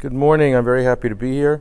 Good morning. I'm very happy to be here.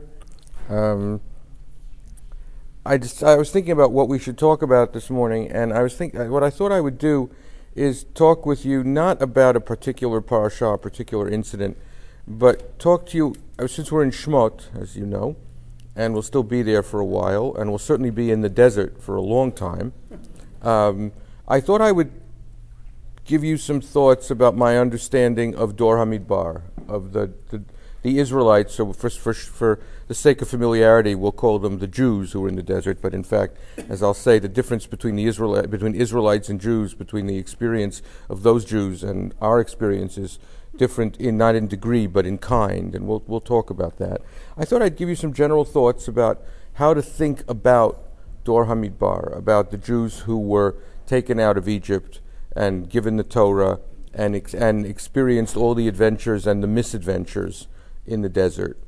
I was thinking about what we should talk about this morning, and what I thought I would do is talk with you not about a particular parasha, a particular incident, but talk to you, since we're in Shemot, as you know, and we'll still be there for a while, and we'll certainly be in the desert for a long time. I thought I would give you some thoughts about my understanding of Dor HaMidbar, of the Israelites. So for the sake of familiarity, we'll call them the Jews who were in the desert. But in fact, as I'll say, the difference between Israelites and Jews, between the experience of those Jews and our experience, is different not in degree but in kind, and we'll talk about that. I thought I'd give you some general thoughts about how to think about Dor HaMidbar, about the Jews who were taken out of Egypt and given the Torah and experienced all the adventures and the misadventures in the desert.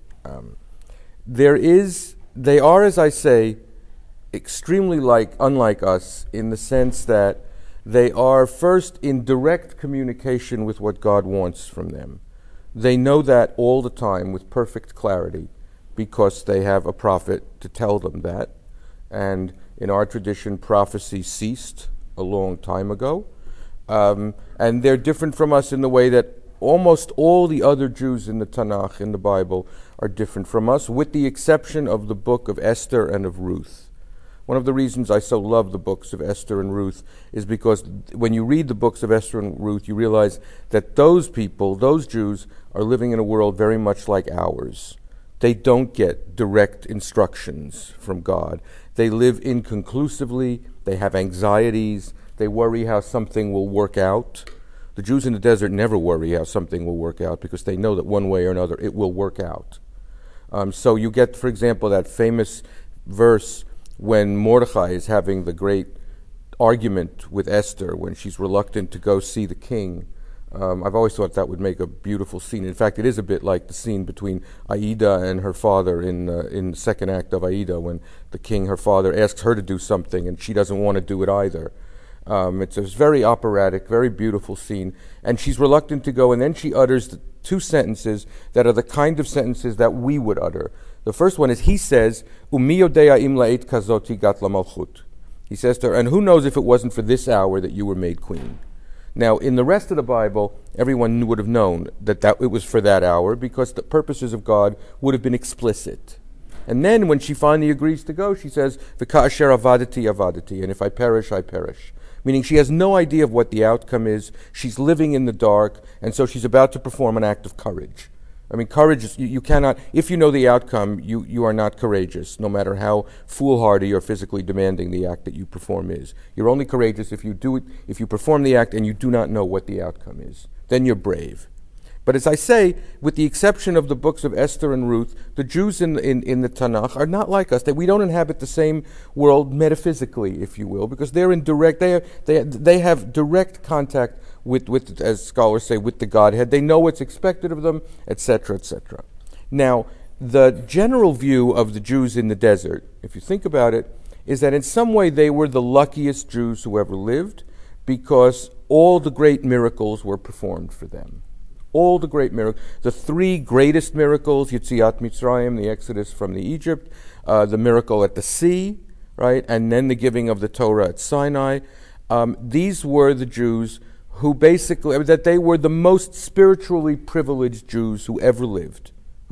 They are, as I say, extremely unlike us in the sense that they are first in direct communication with what God wants from them. They know that all the time with perfect clarity because they have a prophet to tell them that. And in our tradition, prophecy ceased a long time ago. And they're different from us in the way that almost all the other Jews in the Tanakh, in the Bible, are different from us, with the exception of the book of Esther and of Ruth. One of the reasons I so love the books of Esther and Ruth is because when you read the books of Esther and Ruth, you realize that those people, those Jews, are living in a world very much like ours. They don't get direct instructions from God. They live inconclusively. They have anxieties. They worry how something will work out. The Jews in the desert never worry how something will work out because they know that one way or another it will work out. So you get, for example, that famous verse when Mordechai is having the great argument with Esther when she's reluctant to go see the king. I've always thought that would make a beautiful scene. In fact, it is a bit like the scene between Aida and her father in the second act of Aida, when the king, her father, asks her to do something and she doesn't want to do it either. It's a very operatic, very beautiful scene. And she's reluctant to go, and then she utters two sentences that are the kind of sentences that we would utter. The first one is, he says, Umi yodea im la'et kazoti gat lamalchut. He says to her, and who knows if it wasn't for this hour that you were made queen. Now, in the rest of the Bible, everyone would have known that it was for that hour because the purposes of God would have been explicit. And then when she finally agrees to go, she says, V'ka'asher avadati avadati, and if I perish, I perish. Meaning she has no idea of what the outcome is. She's living in the dark, and so she's about to perform an act of courage. I mean, courage is, you cannot, if you know the outcome, you are not courageous, no matter how foolhardy or physically demanding the act that you perform is. You're only courageous if you do it, if you perform the act and you do not know what the outcome is. Then you're brave. But as I say, with the exception of the books of Esther and Ruth, the Jews in the Tanakh are not like us. We don't inhabit the same world metaphysically, if you will, because they're in direct. They have direct contact with, as scholars say, with the Godhead. They know what's expected of them, etc., etc. Now, the general view of the Jews in the desert, if you think about it, is that in some way they were the luckiest Jews who ever lived, because all the great miracles were performed for them. All the great miracles, the three greatest miracles, Yetziat Mitzrayim, the Exodus from the Egypt, the miracle at the sea, right, and then the giving of the Torah at Sinai. These were the Jews who basically, that they were the most spiritually privileged Jews who ever lived,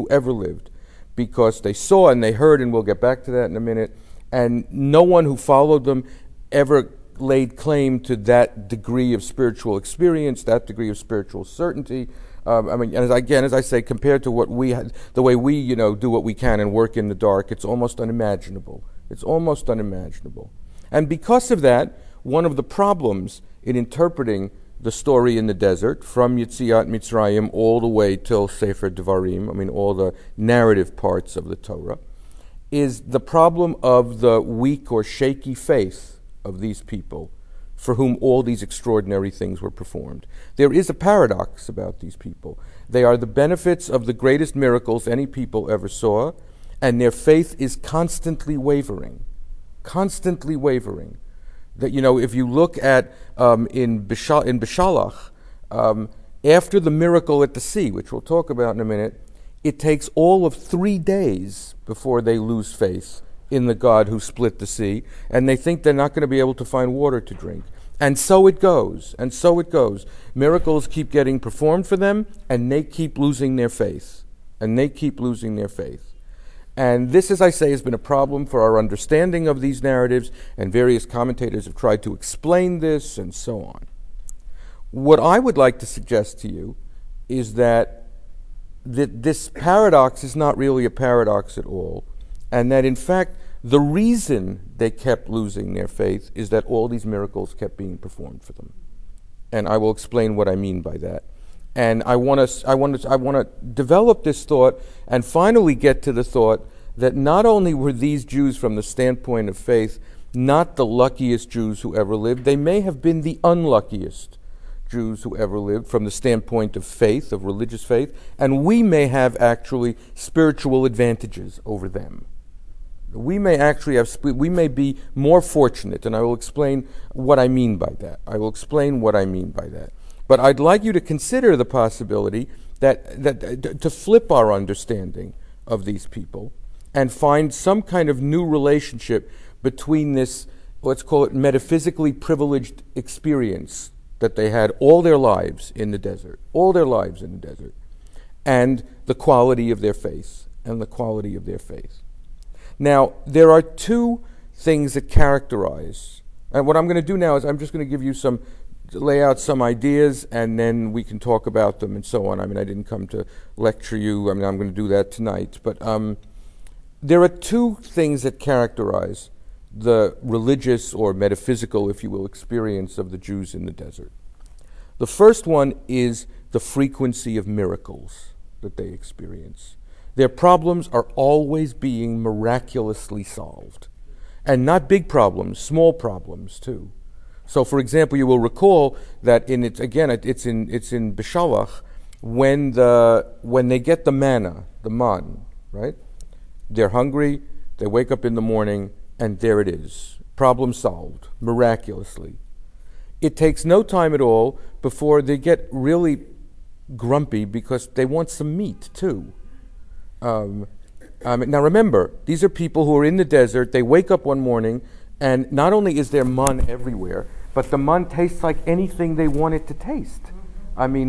because they saw and they heard, and we'll get back to that in a minute, and no one who followed them ever laid claim to that degree of spiritual experience, that degree of spiritual certainty. As I say, compared to the way we, do what we can and work in the dark, it's almost unimaginable. It's almost unimaginable. And because of that, one of the problems in interpreting the story in the desert, from Yetziat Mitzrayim all the way till Sefer Devarim, all the narrative parts of the Torah, is the problem of the weak or shaky faith of these people for whom all these extraordinary things were performed. There is a paradox about these people. They are the benefits of the greatest miracles any people ever saw, and their faith is constantly wavering. Constantly wavering. That, if you look at in Beshalach, after the miracle at the sea, which we'll talk about in a minute, it takes all of 3 days before they lose faith in the God who split the sea, and they think they're not going to be able to find water to drink. And so it goes, and so it goes. Miracles keep getting performed for them, and they keep losing their faith. And they keep losing their faith. And this, as I say, has been a problem for our understanding of these narratives, and various commentators have tried to explain this, and so on. What I would like to suggest to you is that this paradox is not really a paradox at all, and that, in fact, the reason they kept losing their faith is that all these miracles kept being performed for them. And I will explain what I mean by that. And I want to develop this thought and finally get to the thought that not only were these Jews, from the standpoint of faith, not the luckiest Jews who ever lived, they may have been the unluckiest Jews who ever lived from the standpoint of faith, of religious faith, and we may have actually spiritual advantages over them. We may be more fortunate, and I will explain what I mean by that. But I'd like you to consider the possibility that to flip our understanding of these people and find some kind of new relationship between this, let's call it, metaphysically privileged experience that they had all their lives in the desert, and the quality of their faith, Now, there are two things that characterize, and what I'm going to do now is I'm just going to give you lay out some ideas, and then we can talk about them and so on. I mean, I didn't come to lecture you. I mean, I'm going to do that tonight. But there are two things that characterize the religious or metaphysical, if you will, experience of the Jews in the desert. The first one is the frequency of miracles that they experience. Their problems are always being miraculously solved. And not big problems, small problems too. So, for example, you will recall that it's in Beshalach, when they get the manna, the man, right? They're hungry, they wake up in the morning, and there it is. Problem solved, miraculously. It takes no time at all before they get really grumpy because they want some meat too. Now remember, these are people who are in the desert. They wake up one morning, and not only is there man everywhere, but the man tastes like anything they want it to taste. I mean,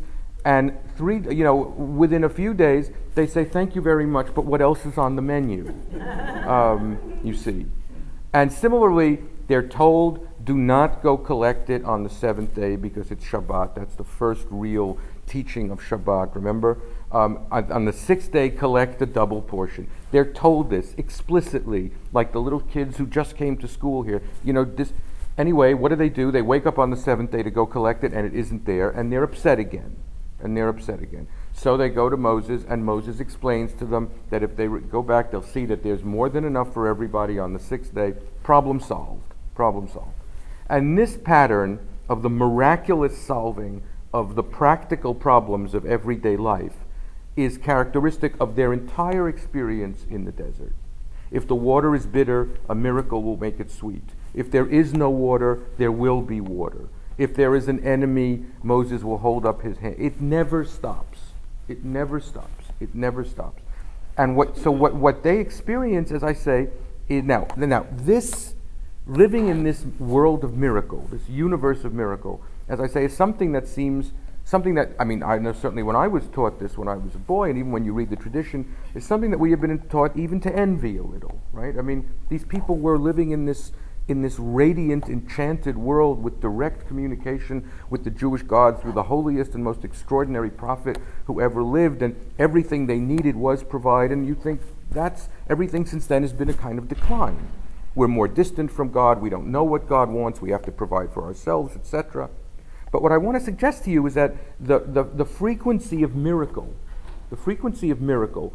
within a few days, they say, "Thank you very much, but what else is on the menu?" You see. And similarly, they're told, do not go collect it on the seventh day because it's Shabbat. That's the first real teaching of Shabbat, remember? On the sixth day, collect the double portion. They're told this explicitly, like the little kids who just came to school here. Anyway, what do? They wake up on the seventh day to go collect it, and it isn't there, and they're upset again. So they go to Moses, and Moses explains to them that if they go back, they'll see that there's more than enough for everybody on the sixth day. Problem solved. And this pattern of the miraculous solving of the practical problems of everyday life is characteristic of their entire experience in the desert. If the water is bitter, a miracle will make it sweet. If there is no water, there will be water. If there is an enemy, Moses will hold up his hand. It never stops. And what they experience, as I say, is now this living in this world of miracle, this universe of miracle, as I say, is something that I know certainly when I was taught this when I was a boy, and even when you read the tradition, is something that we have been taught even to envy a little, right? I mean, these people were living in this radiant, enchanted world with direct communication with the Jewish God through the holiest and most extraordinary prophet who ever lived, and everything they needed was provided, and you think everything since then has been a kind of decline. We're more distant from God, we don't know what God wants, we have to provide for ourselves, etc. But what I want to suggest to you is that the frequency of miracle, the frequency of miracle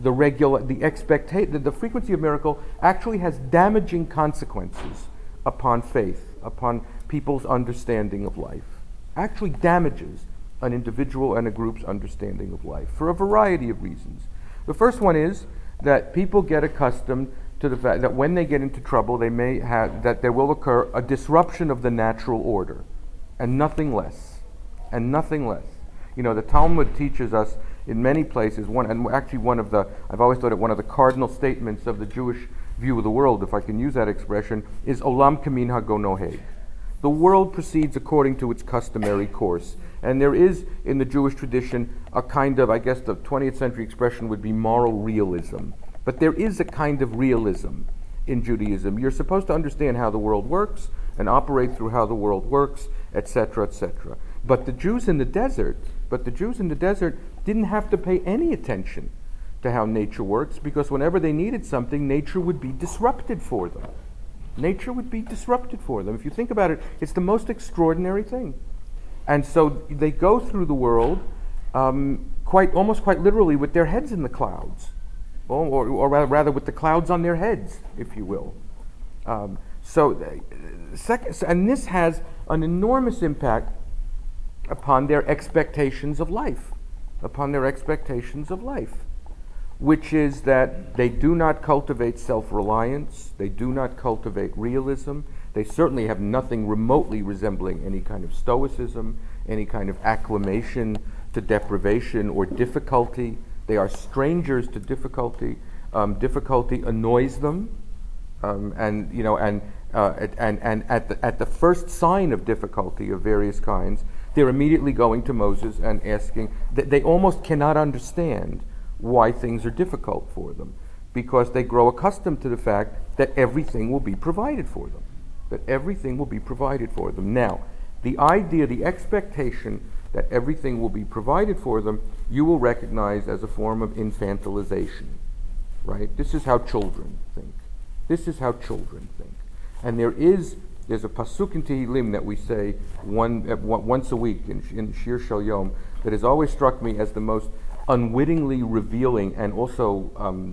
actually has damaging consequences upon faith, upon people's understanding of life. Actually damages an individual and a group's understanding of life for a variety of reasons. The first one is that people get accustomed to the fact that when they get into trouble, there will occur a disruption of the natural order, and nothing less. The Talmud teaches us in many places, I've always thought that one of the cardinal statements of the Jewish view of the world, if I can use that expression, is Olam Kaminhago Noheg. The world proceeds according to its customary course. And there is, in the Jewish tradition, a kind of, I guess the 20th century expression would be moral realism. But there is a kind of realism in Judaism. You're supposed to understand how the world works and operate through how the world works, etc., etc. But the Jews in the desert didn't have to pay any attention to how nature works, because whenever they needed something, nature would be disrupted for them. Nature would be disrupted for them. If you think about it, it's the most extraordinary thing. And so they go through the world almost quite literally with their heads in the clouds, or rather with the clouds on their heads, if you will. And this has an enormous impact upon their expectations of life, which is that they do not cultivate self-reliance, they do not cultivate realism, they certainly have nothing remotely resembling any kind of stoicism, any kind of acclimation to deprivation or difficulty. They are strangers to difficulty. Difficulty annoys them, and at the first sign of difficulty of various kinds, they're immediately going to Moses and asking. They almost cannot understand why things are difficult for them, because they grow accustomed to the fact that everything will be provided for them. Now, the idea, the expectation that everything will be provided for them, you will recognize as a form of infantilization, right? This is how children think. And there's a pasuk in Tehillim that we say once a week in Shir Shel Yom that has always struck me as the most unwittingly revealing and also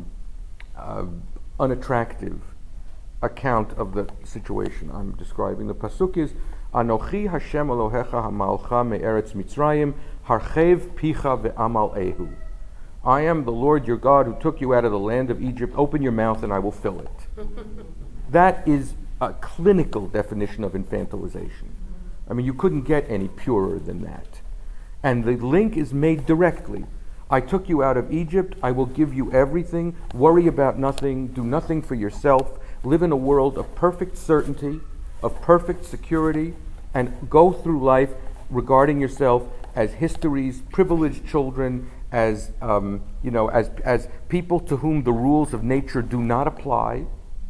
unattractive account of the situation I'm describing. The pasuk is, Anochi Hashem Elohecha hamalcha me'eretz Mitzrayim harchev picha ve'amal ehu. I am the Lord your God who took you out of the land of Egypt. Open your mouth and I will fill it. That is a clinical definition of infantilization. I mean, you couldn't get any purer than that. And the link is made directly. I took you out of Egypt. I will give you everything. Worry about nothing. Do nothing for yourself. Live in a world of perfect certainty, of perfect security, and go through life regarding yourself as history's privileged children, as people to whom the rules of nature do not apply,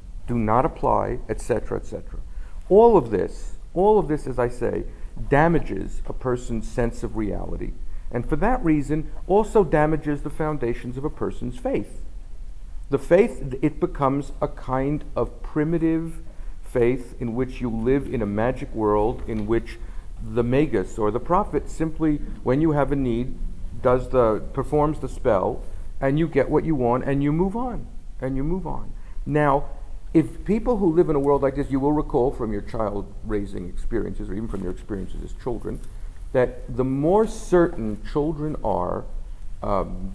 etc., etc. All of this, as I say, damages a person's sense of reality, and for that reason also damages the foundations of a person's faith. The faith, it becomes a kind of primitive faith in which you live in a magic world in which the magus or the prophet simply, when you have a need, performs the spell, and you get what you want, and you move on. Now, if people who live in a world like this, you will recall from your child raising experiences, or even from your experiences as children, that the more certain children are of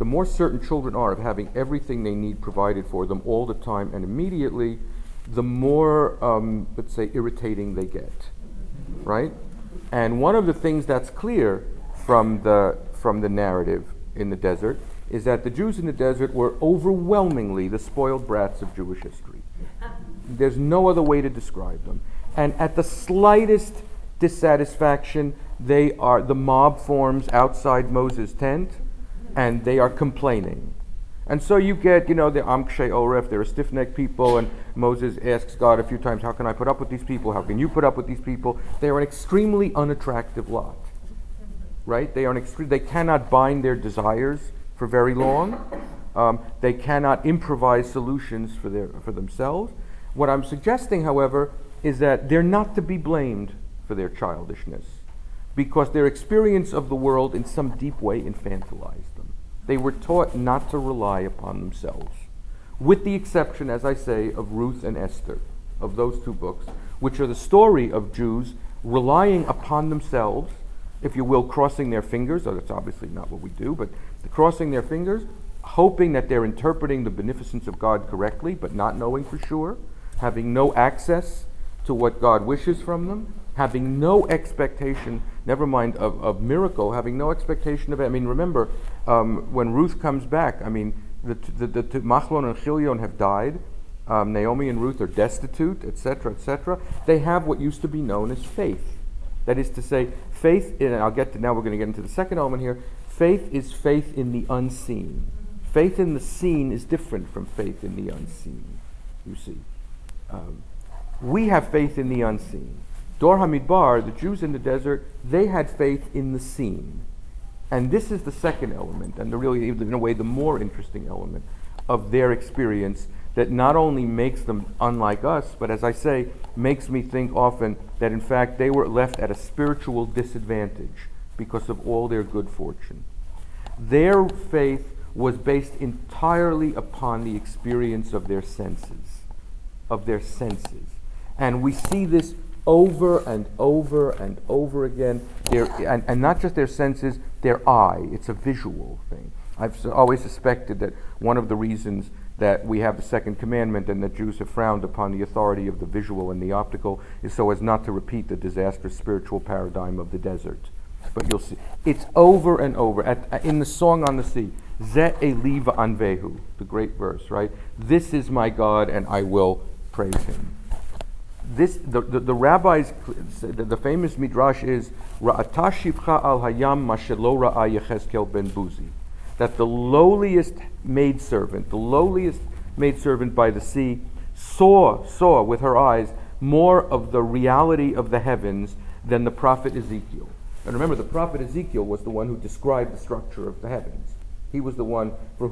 having everything they need provided for them all the time and immediately, the more, let's say, irritating they get, right? And one of the things that's clear from the narrative in the desert is that the Jews in the desert were overwhelmingly the spoiled brats of Jewish history. There's no other way to describe them. And at the slightest dissatisfaction, the mob forms outside Moses' tent, and they are complaining. And so you get, the Amkshe Oref, they're stiff-necked people, and Moses asks God a few times, how can I put up with these people? How can you put up with these people? They are an extremely unattractive lot, right? They cannot bind their desires for very long. They cannot improvise solutions for themselves. What I'm suggesting, however, is that they're not to be blamed for their childishness, because their experience of the world in some deep way infantilized them. They were taught not to rely upon themselves, with the exception, as I say, of Ruth and Esther, of those two books, which are the story of Jews relying upon themselves, if you will, crossing their fingers. Oh, that's obviously not what we do, but crossing their fingers, hoping that they're interpreting the beneficence of God correctly, but not knowing for sure, having no access to what God wishes from them, having no expectation, never mind of miracle, having no expectation of it. I mean, remember, when Ruth comes back, I mean, the Machlon and Chilion have died. Naomi and Ruth are destitute, etc., etc. They have what used to be known as faith. That is to say, faith, and now we're going to get into the second element here, faith is faith in the unseen. Faith in the seen is different from faith in the unseen, you see. We have faith in the unseen. Dor HaMidbar, the Jews in the desert, they had faith in the seen. And this is the second element, and really, in a way, the more interesting element of their experience that not only makes them unlike us, but as I say, makes me think often that in fact they were left at a spiritual disadvantage because of all their good fortune. Their faith was based entirely upon the experience of their senses. And we see this over and over and over again. And not just their senses, their eye. It's a visual thing. I've always suspected that one of the reasons that we have the second commandment and that Jews have frowned upon the authority of the visual and the optical is so as not to repeat the disastrous spiritual paradigm of the desert. But you'll see, it's over and over. In the Song on the Sea, Ze Eli va'anvehu, the great verse, right? This is my God and I will praise him. The rabbis, the famous midrash is Ra'ata shivcha al hayam ma shelo ra'a Yechezkel ben Buzi, that the lowliest maidservant by the sea, saw with her eyes more of the reality of the heavens than the prophet Ezekiel. And remember, the prophet Ezekiel was the one who described the structure of the heavens. He was the one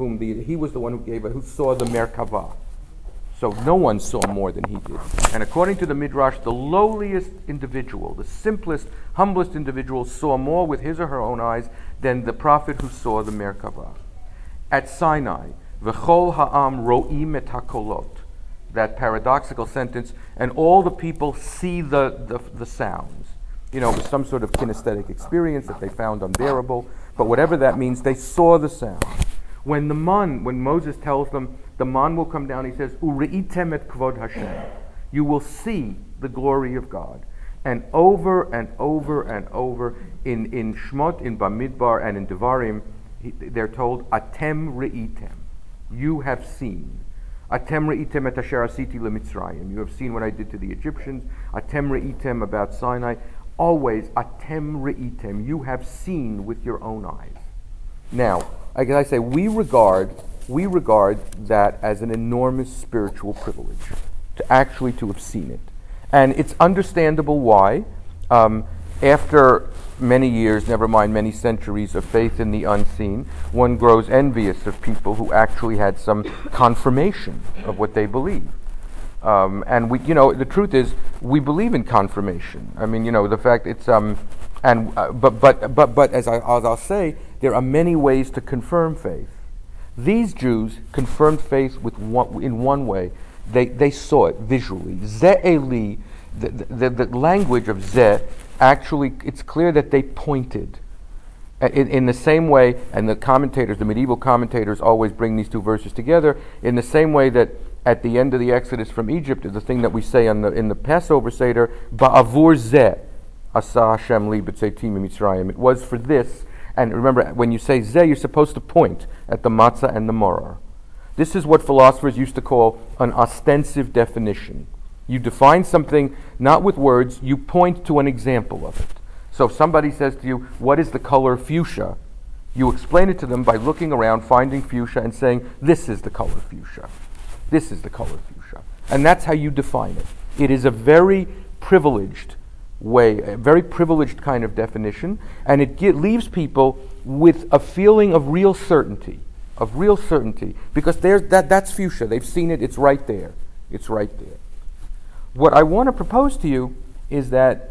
who saw the Merkavah. So no one saw more than he did. And according to the Midrash, the lowliest individual, the simplest, humblest individual saw more with his or her own eyes than the prophet who saw the Merkavah. At Sinai, V'chol ha'am ro'im et hakolot, that paradoxical sentence, and all the people see the sounds. You know, it was some sort of kinesthetic experience that they found unbearable, but whatever that means, they saw the sound. When Moses tells them, the man will come down, he says, U'reitem et kvod Hashem. You will see the glory of God. And over and over and over, in Shmot, in Bamidbar, and in Devarim, they're told, Atem reitem. You have seen. Atem reitem et asher asiti leMitzrayim. You have seen what I did to the Egyptians. Atem reitem about Sinai. Always, Atem reitem. You have seen with your own eyes. Now, like I say, we regard that as an enormous spiritual privilege, to have seen it. And it's understandable why. After many years, never mind many centuries of faith in the unseen, one grows envious of people who actually had some confirmation of what they believe. And the truth is, we believe in confirmation. I mean, the fact it's but as I'll say, there are many ways to confirm faith. These Jews confirmed faith in one way. They saw it visually. Ze Eli, the language of Ze, actually, it's clear that they pointed. In the same way, and the medieval commentators always bring these two verses together, in the same way that at the end of the Exodus from Egypt is the thing that we say in the Passover Seder, Ba'avur Ze, Asa Hashem li b'tzeitim mitzrayim. It was for this. And remember, when you say Zeh, you're supposed to point at the matzah and the maror. This is what philosophers used to call an ostensive definition. You define something not with words, you point to an example of it. So if somebody says to you, what is the color fuchsia? You explain it to them by looking around, finding fuchsia, and saying, this is the color fuchsia. This is the color fuchsia. And that's how you define it. It is a very privileged way, a very privileged kind of definition, and it leaves people with a feeling of real certainty, because that's fuchsia. They've seen it. It's right there. What I want to propose to you is that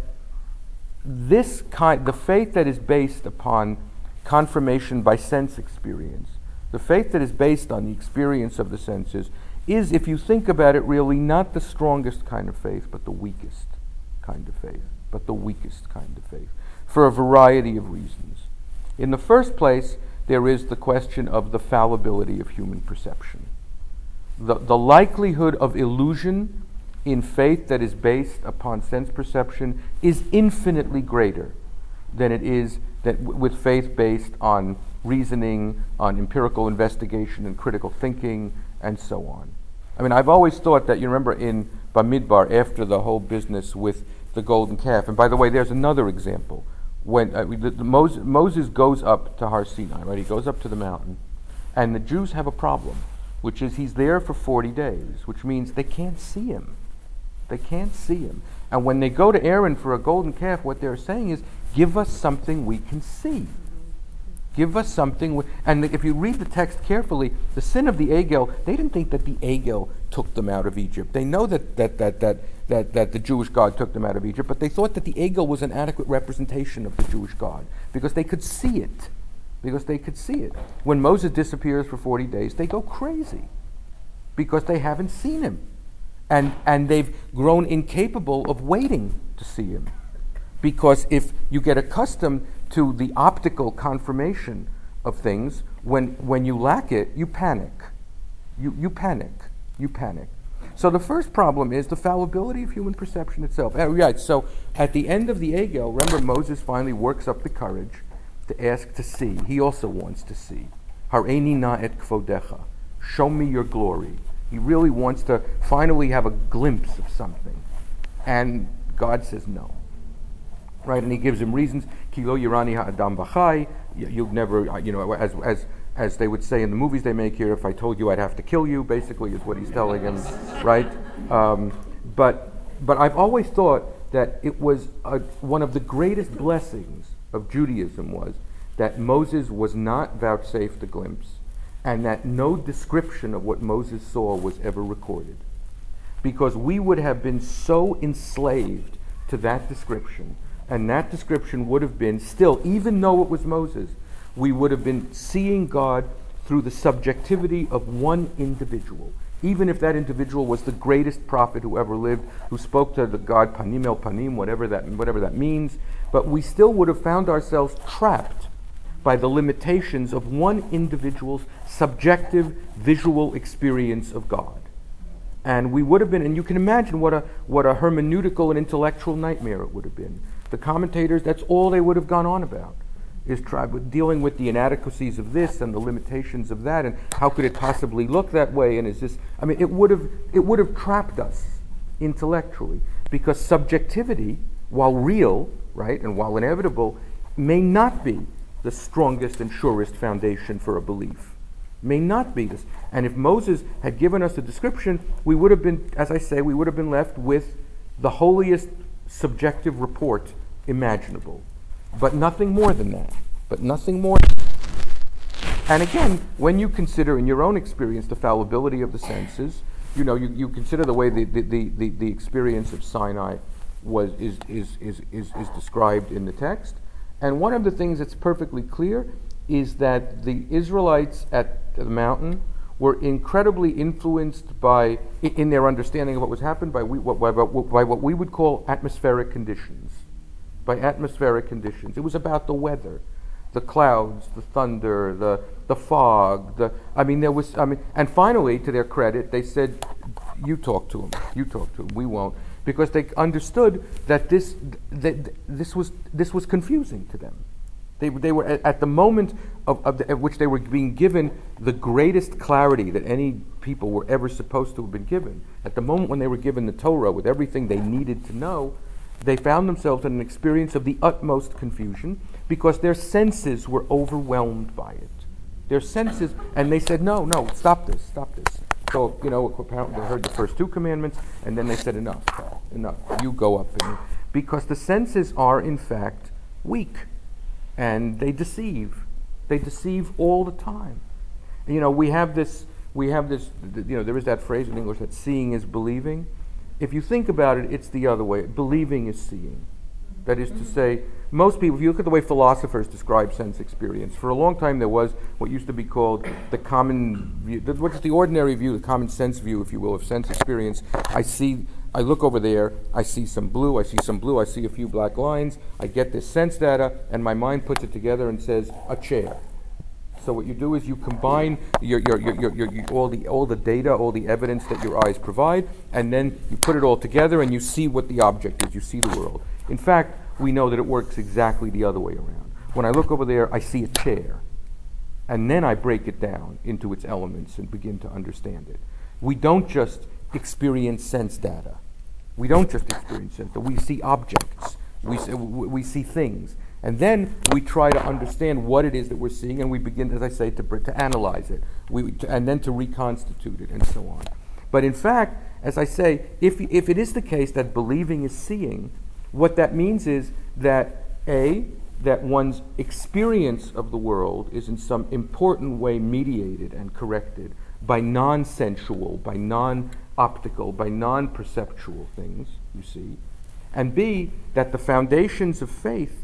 the faith that is based upon confirmation by sense experience, the faith that is based on the experience of the senses, is, if you think about it, really not the strongest kind of faith, but the weakest kind of faith. For a variety of reasons. In the first place, there is the question of the fallibility of human perception. The likelihood of illusion in faith that is based upon sense perception is infinitely greater than it is with faith based on reasoning, on empirical investigation and critical thinking, and so on. I mean, I've always thought that, you remember in Bamidbar, after the whole business with the golden calf, and by the way, there's another example. When Moses goes up to Har Sinai, right? He goes up to the mountain, and the Jews have a problem, which is he's there for 40 days, which means they can't see him. They can't see him. And when they go to Aaron for a golden calf, what they're saying is, give us something we can see. Give us something. And if you read the text carefully, the sin of the Egel, they didn't think that the Egel took them out of Egypt. They know that the Jewish God took them out of Egypt, but they thought that the Egel was an adequate representation of the Jewish God because they could see it. When Moses disappears for 40 days, they go crazy because they haven't seen him. And they've grown incapable of waiting to see him. Because if you get accustomed to the optical confirmation of things, when you lack it, you panic. You panic. So the first problem is the fallibility of human perception itself. Right, so at the end of the Egel, remember Moses finally works up the courage to ask to see. He also wants to see. Hareini na et kvodecha. Show me your glory. He really wants to finally have a glimpse of something. And God says no. Right, and he gives him reasons. Kilo yirani ha'adam v'chai. You've never, as they would say in the movies they make here, if I told you I'd have to kill you, basically is what he's telling him, right? But I've always thought that it was one of the greatest blessings of Judaism was that Moses was not vouchsafed a glimpse, and that no description of what Moses saw was ever recorded. Because we would have been so enslaved to that description, and that description would have been still, even though it was Moses, we would have been seeing God through the subjectivity of one individual. Even if that individual was the greatest prophet who ever lived, who spoke to the God panim el panim, whatever that means, but we still would have found ourselves trapped by the limitations of one individual's subjective visual experience of God. And we would have been, and you can imagine what a hermeneutical and intellectual nightmare it would have been. The commentators, that's all they would have gone on about, is dealing with the inadequacies of this and the limitations of that, and how could it possibly look that way, and is this, I mean, it would have trapped us intellectually, because subjectivity, while real, right, and while inevitable, may not be the strongest and surest foundation for a belief. May not be this. And if Moses had given us a description, we would have been, as I say, we would have been left with the holiest subjective report imaginable. But nothing more than that. And again, when you consider in your own experience the fallibility of the senses, you consider the way the experience of Sinai is described in the text. And one of the things that's perfectly clear is that the Israelites at the mountain were incredibly influenced by, in their understanding of what was happened, by what we would call atmospheric conditions. By atmospheric conditions. It was about the weather, the clouds, the thunder, the fog, and finally, to their credit, they said, you talk to him, we won't. Because they understood that this was confusing to them. They were at the moment at which they were being given the greatest clarity that any people were ever supposed to have been given. At the moment when they were given the Torah with everything they needed to know, they found themselves in an experience of the utmost confusion because their senses were overwhelmed by it. Their senses, and they said, no, stop this. So, apparently they heard the first two commandments, and then they said, enough, you go up. Because the senses are, in fact, weak. And they deceive all the time. We have this, there is that phrase in English that seeing is believing. If you think about it, it's the other way. Believing is seeing. That is to say, most people, if you look at the way philosophers describe sense experience, for a long time there was what used to be called the common view, what's the ordinary view, the common sense view, if you will, of sense experience. I look over there, I see some blue, I see a few black lines, I get this sense data, and my mind puts it together and says, a chair. So what you do is you combine all the data, all the evidence that your eyes provide, and then you put it all together and you see what the object is. You see the world. In fact, we know that it works exactly the other way around. When I look over there, I see a chair, and then I break it down into its elements and begin to understand it. We don't just experience sense data. We don't just experience sense data. We see objects. We see things. And then we try to understand what it is that we're seeing, and we begin, as I say, to analyze it, and then to reconstitute it, and so on. But in fact, as I say, if it is the case that believing is seeing, what that means is that that one's experience of the world is in some important way mediated and corrected by non-sensual, by non-optical, by non-perceptual things, you see. And B, that the foundations of faith,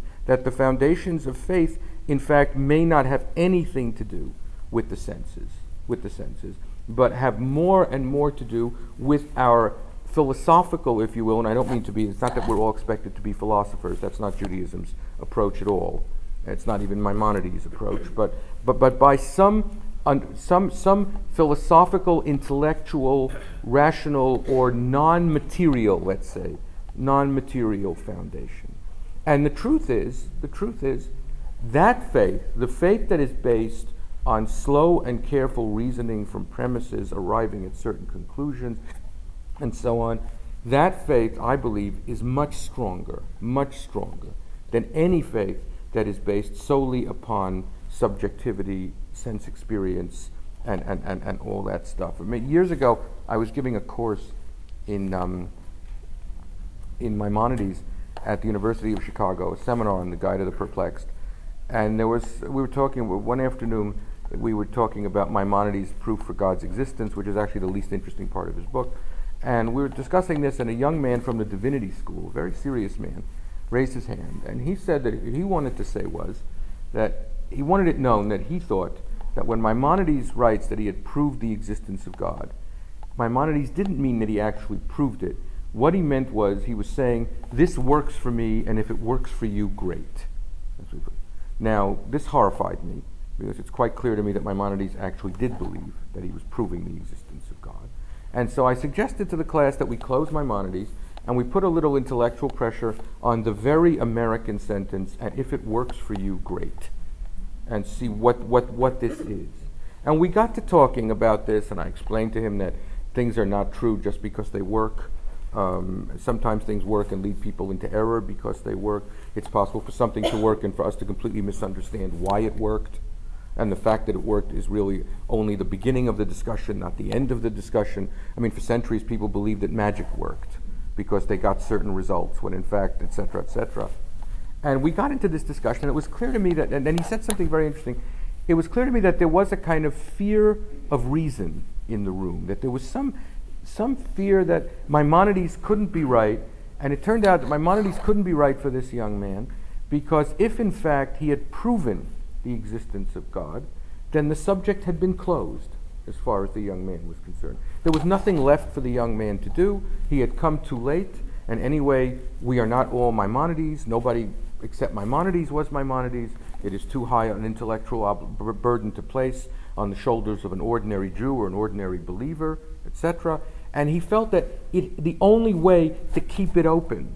in fact, may not have anything to do with the senses, but have more and more to do with our philosophical, if you will, and I don't mean to be, it's not that we're all expected to be philosophers, that's not Judaism's approach at all. It's not even Maimonides' approach, but by some philosophical, intellectual, rational, or non-material, let's say, non-material foundation. And the truth is, that faith, the faith that is based on slow and careful reasoning from premises, arriving at certain conclusions, and so on, that faith, I believe, is much stronger than any faith that is based solely upon subjectivity, sense experience, and all that stuff. I mean, years ago, I was giving a course in Maimonides at the University of Chicago, a seminar on the Guide of the Perplexed, and one afternoon, we were talking about Maimonides' proof for God's existence, which is actually the least interesting part of his book. And we were discussing this, and a young man from the divinity school, a very serious man, raised his hand. And he said that what he wanted to say was that he wanted it known that he thought that when Maimonides writes that he had proved the existence of God, Maimonides didn't mean that he actually proved it. What he meant was he was saying, this works for me, and if it works for you, great. Now, this horrified me, because it's quite clear to me that Maimonides actually did believe that he was proving the existence of God. And so I suggested to the class that we close Maimonides and we put a little intellectual pressure on the very American sentence, and if it works for you, great, and see what this is. And we got to talking about this, and I explained to him that things are not true just because they work. Sometimes things work and lead people into error because they work. It's possible for something to work and for us to completely misunderstand why it worked. And the fact that it worked is really only the beginning of the discussion, not the end of the discussion. I mean, for centuries, people believed that magic worked because they got certain results, when in fact, et cetera, et cetera. And we got into this discussion, and it was clear to me that, and then he said something very interesting, it was clear to me that there was a kind of fear of reason in the room, that there was some fear that Maimonides couldn't be right, and it turned out that Maimonides couldn't be right for this young man, because if in fact he had proven the existence of God, then the subject had been closed as far as the young man was concerned. There was nothing left for the young man to do. He had come too late, and anyway, we are not all Maimonides. Nobody except Maimonides was Maimonides. It is too high an intellectual burden to place on the shoulders of an ordinary Jew or an ordinary believer, etc. And he felt that the only way to keep it open,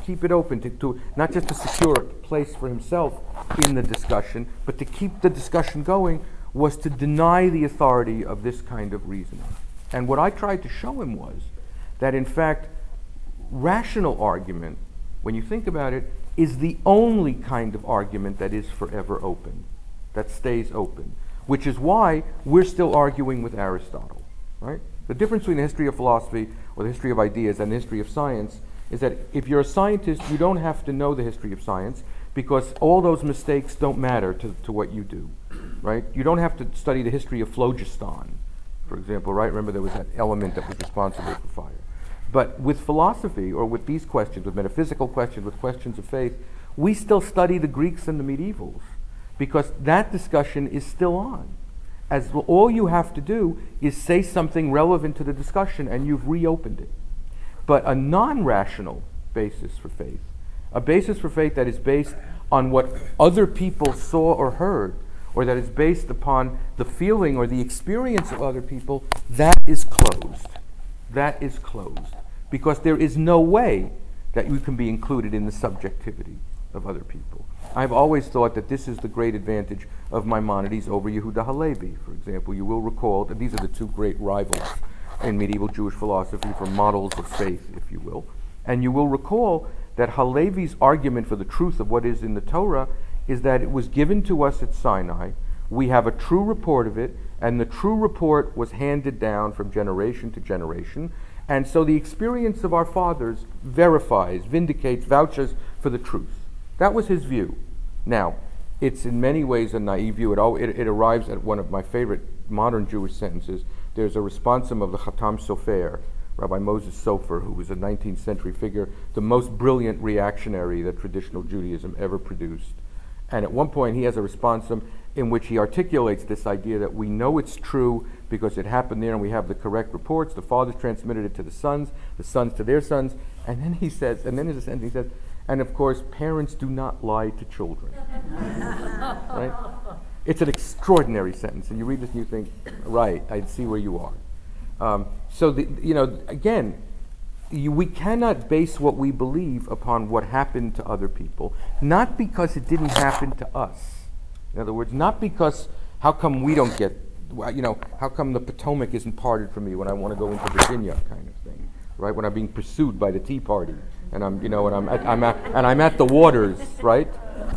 to not just to secure a place for himself in the discussion, but to keep the discussion going, was to deny the authority of this kind of reasoning. And what I tried to show him was that, in fact, rational argument, when you think about it, is the only kind of argument that is forever open, that stays open, which is why we're still arguing with Aristotle, right? The difference between the history of philosophy or the history of ideas and the history of science is that if you're a scientist, you don't have to know the history of science, because all those mistakes don't matter to what you do, right? You don't have to study the history of phlogiston, for example, right? Remember, there was that element that was responsible for fire. But with philosophy, or with these questions, with metaphysical questions, with questions of faith, we still study the Greeks and the medievals, because that discussion is still on. As all you have to do is say something relevant to the discussion, and you've reopened it. But a non-rational basis for faith, a basis for faith that is based on what other people saw or heard, or that is based upon the feeling or the experience of other people, that is closed. That is closed. Because there is no way that you can be included in the subjectivity of other people. I've always thought that this is the great advantage of Maimonides over Yehuda Halevi, for example. You will recall that these are the two great rivals in medieval Jewish philosophy for models of faith, if you will. And you will recall that Halevi's argument for the truth of what is in the Torah is that it was given to us at Sinai. We have a true report of it, and the true report was handed down from generation to generation. And so the experience of our fathers verifies, vindicates, vouches for the truth. That was his view. Now, it's in many ways a naive view. It arrives at one of my favorite modern Jewish sentences. There's a responsum of the Chatam Sofer, Rabbi Moses Sofer, who was a 19th century figure, the most brilliant reactionary that traditional Judaism ever produced. And at one point he has a responsum in which he articulates this idea that we know it's true because it happened there and we have the correct reports. The fathers transmitted it to the sons to their sons. And then he says, and then there's a sentence he says, and of course, parents do not lie to children. Right? It's an extraordinary sentence, and you read this and you think, right, I see where you are. Again, we cannot base what we believe upon what happened to other people, not because it didn't happen to us. In other words, not because, how come we don't get, how come the Potomac isn't parted from me when I want to go into Virginia, kind of thing, right? When I'm being pursued by the Tea Party, and I'm at the waters, right?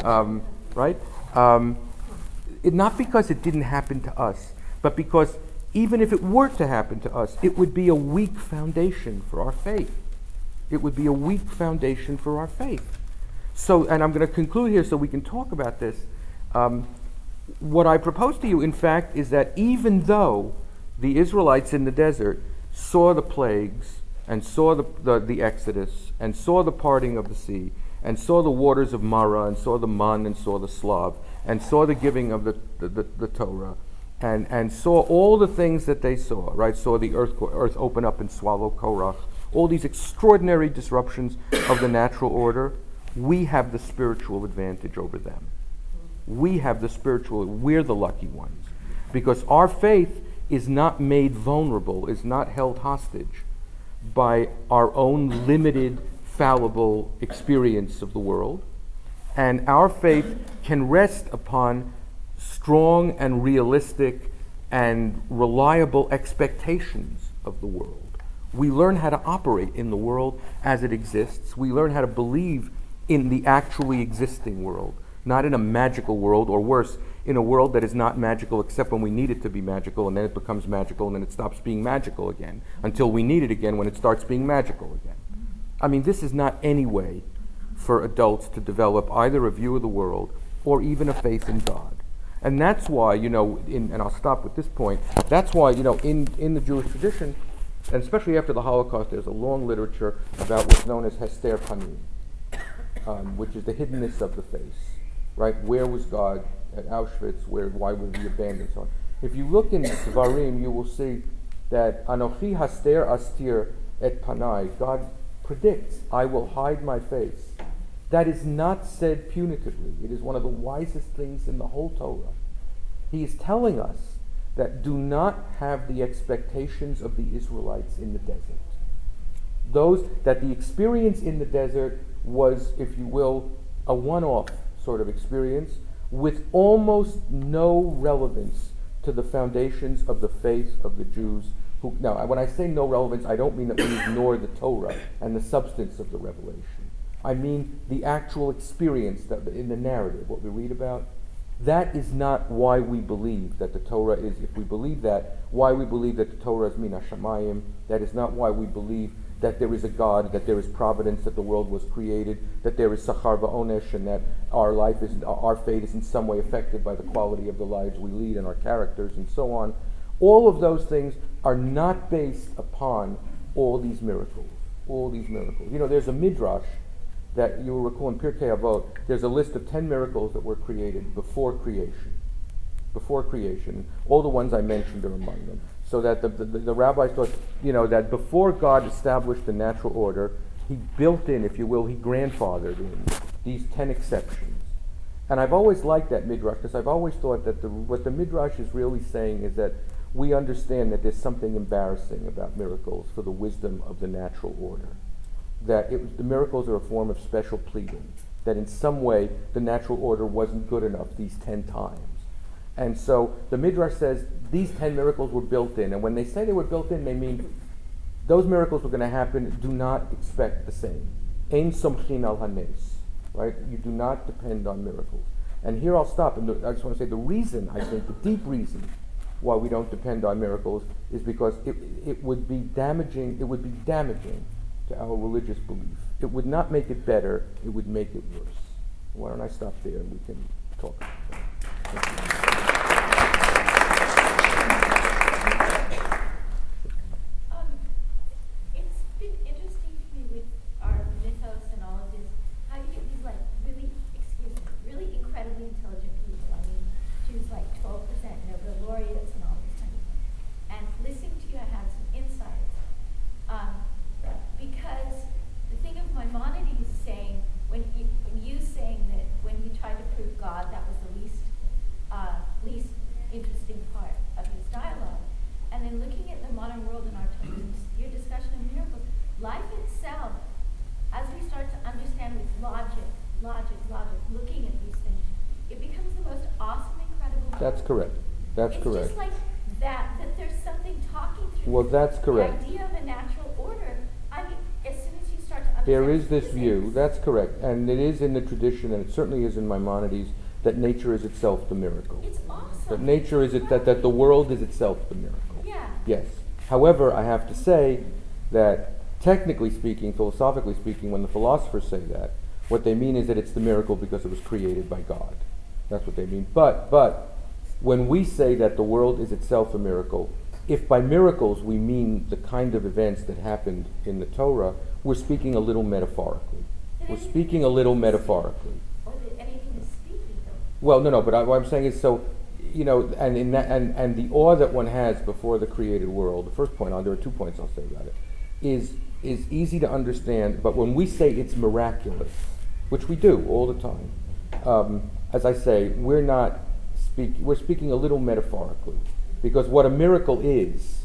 Not because it didn't happen to us, but because even if it were to happen to us, it would be a weak foundation for our faith. It would be a weak foundation for our faith. So, and I'm going to conclude here so we can talk about this. What I propose to you, in fact, is that even though the Israelites in the desert saw the plagues and saw the Exodus and saw the parting of the sea and saw the waters of Marah and saw the Man and saw the Slav and saw the giving of the Torah and saw all the things that they saw, right? Saw the earth open up and swallow Korach, all these extraordinary disruptions of the natural order, we have the spiritual advantage over them. We're the lucky ones. Because our faith is not made vulnerable, is not held hostage by our own limited, fallible experience of the world. And our faith can rest upon strong and realistic and reliable expectations of the world. We learn how to operate in the world as it exists. We learn how to believe in the actually existing world, not in a magical world, or worse, in a world that is not magical except when we need it to be magical, and then it becomes magical, and then it stops being magical again, until we need it again when it starts being magical again. I mean, this is not any way for adults to develop either a view of the world or even a faith in God. And that's why, and I'll stop with this point, that's why, in the Jewish tradition, and especially after the Holocaust, there's a long literature about what's known as Hester Panim, which is the hiddenness of the face, right? Where was God at Auschwitz? Why was he abandoned? So on. If you look in Dvarim, you will see that Anochi Haster Astir et Panai, God predicts, I will hide my face. That is not said punitively. It is one of the wisest things in the whole Torah. He is telling us that do not have the expectations of the Israelites in the desert. That the experience in the desert was, if you will, a one-off sort of experience with almost no relevance to the foundations of the faith of the Jews. Now, when I say no relevance, I don't mean that we ignore the Torah and the substance of the revelation. I mean the actual experience in the narrative, what we read about. That is not why we believe that the Torah is, if we believe that, why we believe that the Torah is min hashamayim. That is not why we believe that there is a God, that there is providence, that the world was created, that there is sachar va'onesh, and that our fate is in some way affected by the quality of the lives we lead and our characters and so on. All of those things are not based upon all these miracles. All these miracles. There's a midrash that you will recall in Pirkei Avot. There's a list of 10 miracles that were created before creation. Before creation. All the ones I mentioned are among them. So that the rabbis thought, that before God established the natural order, he built in, if you will, he grandfathered in these 10 exceptions. And I've always liked that midrash because I've always thought that what the midrash is really saying is that we understand that there's something embarrassing about miracles for the wisdom of the natural order. That the miracles are a form of special pleading. That in some way the natural order wasn't good enough these 10 times. And so the midrash says these 10 miracles were built in. And when they say they were built in, they mean those miracles were going to happen. Do not expect the same. Ein somchin al hanes. Right? You do not depend on miracles. And here I'll stop. And I just want to say the reason, I think, the deep reason why we don't depend on miracles is because it would be damaging. It would be damaging to our religious belief. It would not make it better. It would make it worse. Why don't I stop there and we can talk about that. Thank you. That's correct. That's it's correct. Just like that there's something talking through. Well, that's correct. The idea of a natural order. I mean, as soon as you start to understand there is this physics, view. That's correct, and it is in the tradition, and it certainly is in Maimonides, that nature is itself the miracle. It's awesome. That nature is it. That the world is itself the miracle. Yeah. Yes. However, I have to say that technically speaking, philosophically speaking, when the philosophers say that, what they mean is that it's the miracle because it was created by God. That's what they mean. But when we say that the world is itself a miracle, if by miracles we mean the kind of events that happened in the Torah, we're speaking a little metaphorically. We're speaking a little metaphorically. Or that anything is speaking. Well, no, but what I'm saying is, so, you know, and in that, and the awe that one has before the created world. The first point, there are 2 points I'll say about it, is easy to understand. But when we say it's miraculous, which we do all the time, as I say, we're speaking a little metaphorically, because what a miracle is,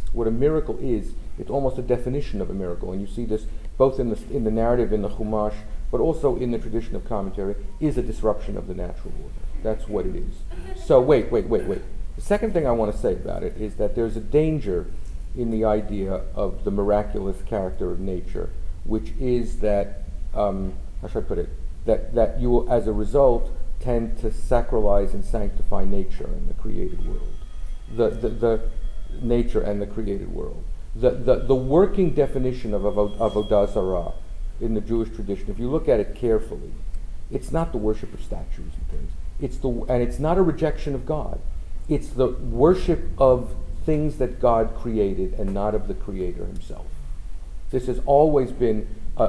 it's almost a definition of a miracle, and you see this both in the narrative in the Chumash, but also in the tradition of commentary, is a disruption of the natural order. That's what it is. So wait. The second thing I want to say about it is that there's a danger in the idea of the miraculous character of nature, which is that, how should I put it, that you will, as a result, tend to sacralize and sanctify nature and the created world. The nature and the created world. The working definition of Avodah Zarah in the Jewish tradition, if you look at it carefully, it's not the worship of statues and things. And it's not a rejection of God. It's the worship of things that God created and not of the Creator himself. This has always been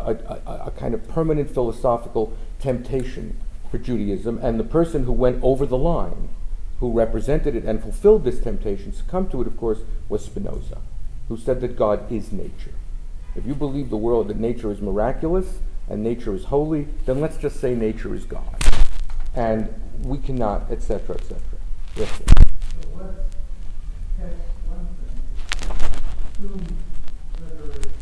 a kind of permanent philosophical temptation for Judaism, and the person who went over the line, who represented it and fulfilled this temptation, succumbed to it, of course, was Spinoza, who said that God is nature. If you believe the world that nature is miraculous and nature is holy, then let's just say nature is God. And we cannot, etc., etc. Yes, sir. So let's test one thing. Assume whether it's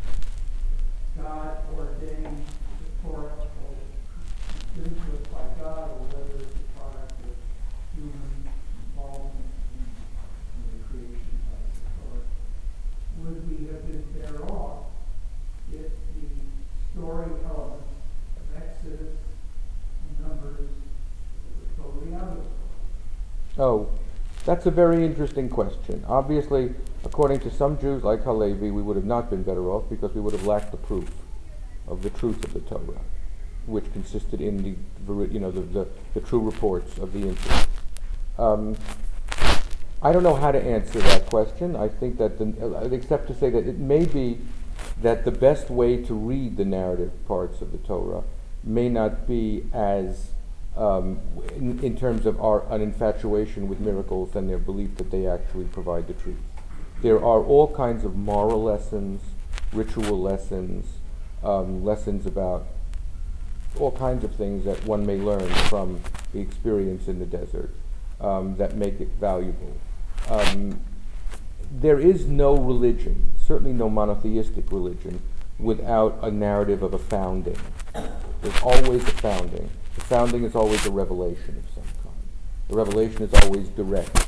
God ordained the Torah or given to us by God, or whether it's a product of human involvement in the creation of the Torah. Would we have been better off if the story elements of Exodus and Numbers were totally out of it? Oh, that's a very interesting question. Obviously, according to some Jews like Halevi, we would have not been better off because we would have lacked the proof of the truth of the Torah, which consisted in the true reports of the incident. I don't know how to answer that question. I think that, except to say that it may be that the best way to read the narrative parts of the Torah may not be as, in terms of an infatuation with miracles and their belief that they actually provide the truth. There are all kinds of moral lessons, ritual lessons, lessons about all kinds of things that one may learn from the experience in the desert, that make it valuable. There is no religion, certainly no monotheistic religion, without a narrative of a founding. There's always a founding. The founding is always a revelation of some kind. The revelation is always direct.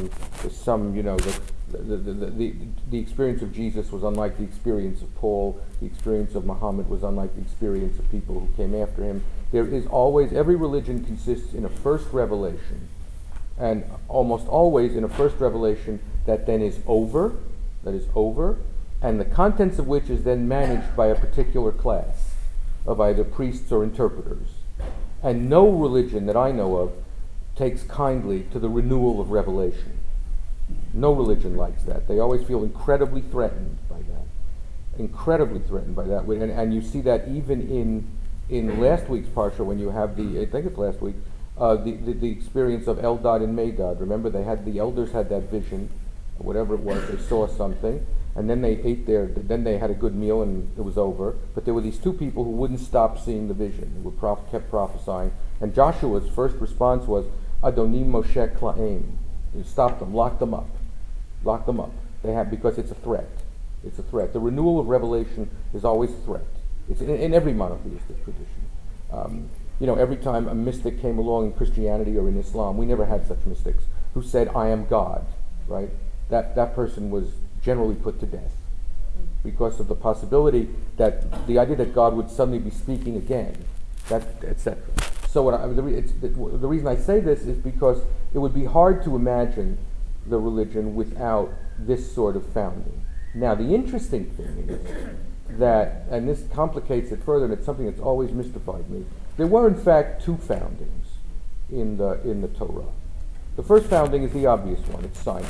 The experience of Jesus was unlike the experience of Paul. The experience of Muhammad was unlike the experience of people who came after him. There is always, every religion consists in a first revelation, and almost always in a first revelation that then is over, and the contents of which is then managed by a particular class of either priests or interpreters. And no religion that I know of takes kindly to the renewal of revelation. No religion likes that. They always feel incredibly threatened by that. And you see that even in last week's Parsha, when you have I think it's last week, the experience of Eldad and Medad. Remember, the elders had that vision, whatever it was, they saw something, and then they ate then they had a good meal and it was over. But there were these two people who wouldn't stop seeing the vision, who kept prophesying. And Joshua's first response was, Adonim Moshe Kla'im. He stopped them, locked them up. Because it's a threat. It's a threat. The renewal of revelation is always a threat. It's in every monotheistic tradition. Every time a mystic came along in Christianity or in Islam, we never had such mystics who said, I am God, right? That person was generally put to death because of the possibility that the idea that God would suddenly be speaking again, etc. So the reason I say this is because it would be hard to imagine the religion without this sort of founding. Now, the interesting thing is that, and this complicates it further, and it's something that's always mystified me, there were in fact two foundings in the Torah. The first founding is the obvious one, it's Sinai.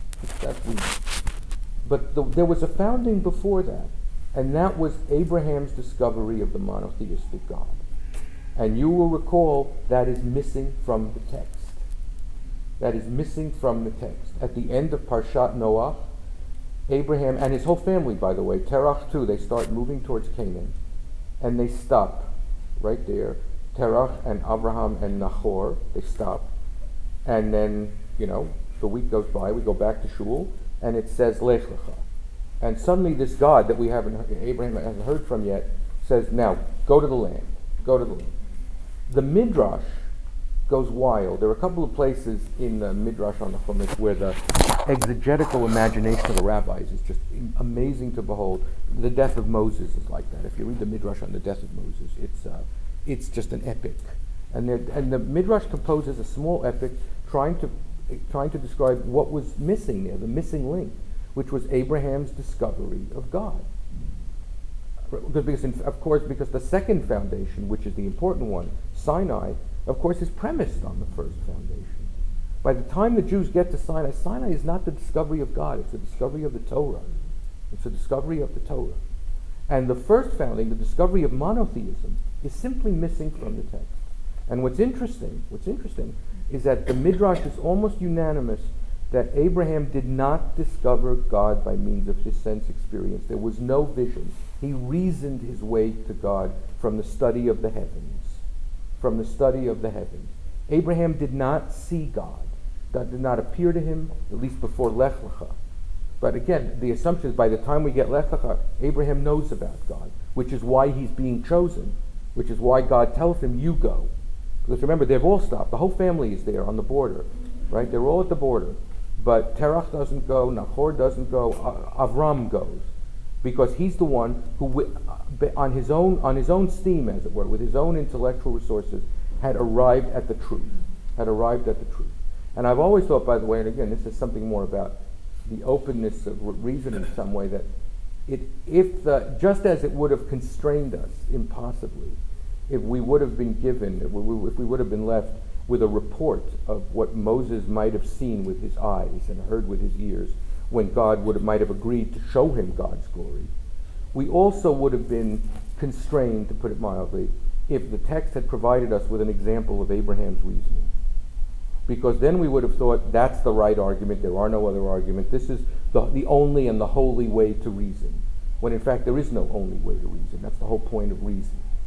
But there was a founding before that, and that was Abraham's discovery of the monotheistic God. And you will recall that is missing from the text. At the end of Parshat Noach, Abraham and his whole family, by the way, Terach too, they start moving towards Canaan, and they stop right there. Terach and Abraham and Nahor, they stop. And then, the week goes by, we go back to Shul, and it says, Lech Lecha. And suddenly this God that Abraham hasn't heard from yet, says, now, go to the land. The Midrash goes wild. There are a couple of places in the Midrash on the Chumash where the exegetical imagination of the rabbis is just amazing to behold. The death of Moses is like that. If you read the Midrash on the death of Moses, it's just an epic. And the Midrash composes a small epic trying to describe what was missing there, the missing link, which was Abraham's discovery of God. Because the second foundation, which is the important one, Sinai, of course, is premised on the first foundation. By the time the Jews get to Sinai, Sinai is not the discovery of God, it's the discovery of the Torah. And the first founding, the discovery of monotheism, is simply missing from the text. And what's interesting is that the Midrash is almost unanimous that Abraham did not discover God by means of his sense experience. There was no vision. He reasoned his way to God from the study of the heavens. Abraham did not see God. God did not appear to him, at least before Lech Lecha. But again, the assumption is by the time we get Lech Lecha, Abraham knows about God, which is why he's being chosen, which is why God tells him, you go. Because remember, they've all stopped. The whole family is there on the border, right? They're all at the border. But Terach doesn't go, Nahor doesn't go, Avram goes. Because he's the one who, on his own steam, as it were, with his own intellectual resources, had arrived at the truth. And I've always thought, by the way, and again, this is something more about the openness of reason in some way, that just as it would have constrained us impossibly, if we would have been given, if we would have been left with a report of what Moses might have seen with his eyes and heard with his ears, when God might have agreed to show him God's glory, we also would have been constrained, to put it mildly, if the text had provided us with an example of Abraham's reasoning. Because then we would have thought, that's the right argument, there are no other arguments, this is the only and the holy way to reason. When in fact there is no only way to reason. That's the whole point of reason.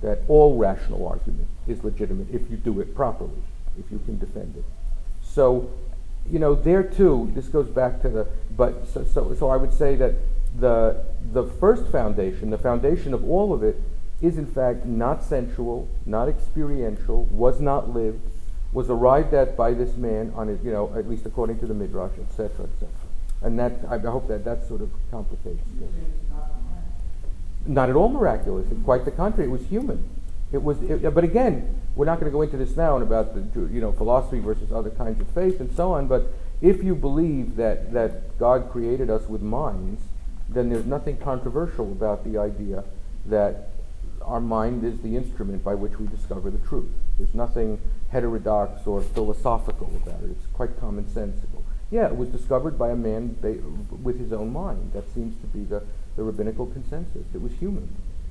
that all rational argument is legitimate if you do it properly, if you can defend it. So, there too, this goes back to so I would say that the first foundation, the foundation of all of it, is in fact not sensual, not experiential, was not lived, was arrived at by this man on his, at least according to the Midrash, etc., etc. And that, I hope that sort of complicates things. Not at all miraculous. Quite the contrary. It was human. But again, we're not going to go into this now and about the philosophy versus other kinds of faith and so on. But if you believe that God created us with minds, then there's nothing controversial about the idea that our mind is the instrument by which we discover the truth. There's nothing heterodox or philosophical about it. It's quite commonsensical. Yeah, it was discovered by a man with his own mind. That seems to be the rabbinical consensus. It was human.